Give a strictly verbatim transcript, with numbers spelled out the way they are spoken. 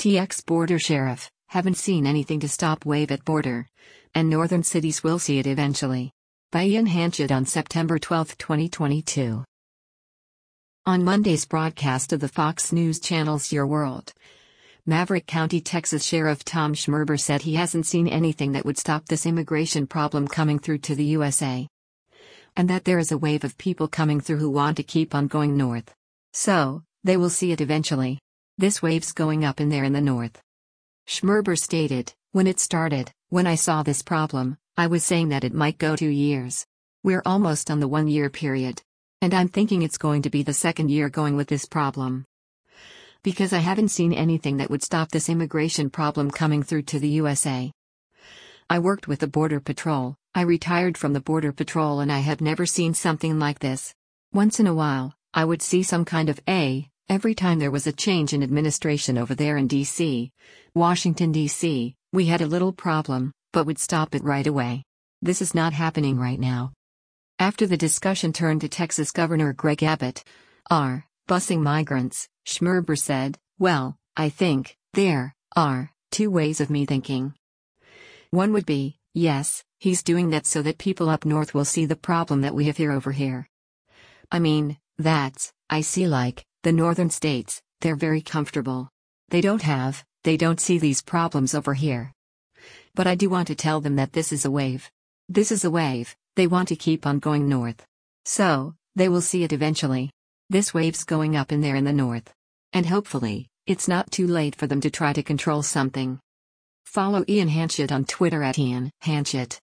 T X Border Sheriff, haven't seen anything to stop wave at border. And northern cities will see it eventually. By Ian Hanchett on September twelfth, twenty twenty-two. On Monday's broadcast of the Fox News Channel's Your World, Maverick County, Texas Sheriff Tom Schmerber said he hasn't seen anything that would stop this immigration problem coming through to the U S A. And that there is a wave of people coming through who want to keep on going north. So, they will see it eventually. This wave's going up in there in the north. Schmerber stated, when it started, when I saw this problem, I was saying that it might go two years. We're almost on the one-year period. And I'm thinking it's going to be the second year going with this problem. Because I haven't seen anything that would stop this immigration problem coming through to the U S A. I worked with the Border Patrol, I retired from the Border Patrol, and I have never seen something like this. Once in a while, I would see some kind of a, every time there was a change in administration over there in D C, Washington, D C, we had a little problem, but would stop it right away. This is not happening right now. After the discussion turned to Texas Governor Greg Abbott, are busing migrants, Schmerber said, well, I think there are two ways of me thinking. One would be, yes, he's doing that so that people up north will see the problem that we have here over here. I mean, that's, I see, like, the northern states, they're very comfortable. They don't have, they don't see these problems over here. But I do want to tell them that this is a wave. This is a wave, they want to keep on going north. So, they will see it eventually. This wave's going up in there in the north. And hopefully, it's not too late for them to try to control something. Follow Ian Hanchett on Twitter at Ian Hanchett.